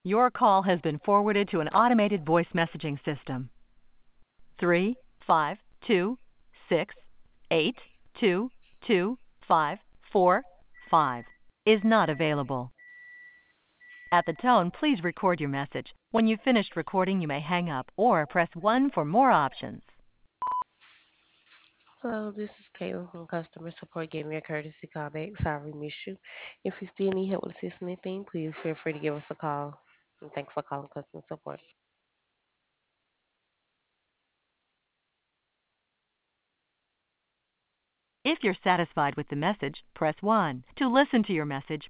Your call has been forwarded to an automated voice messaging system. 35268225545 is not available. At the tone, please record your message. When you've finished recording, you may hang up or press 1 for more options. Hello, this is Caitlin from customer support. Give me a courtesy call back. Sorry we missed you. If you still need help with assisting anything, please feel free to give us a call. And thanks for calling customer support. If you're satisfied with the message, press 1. To listen to your message,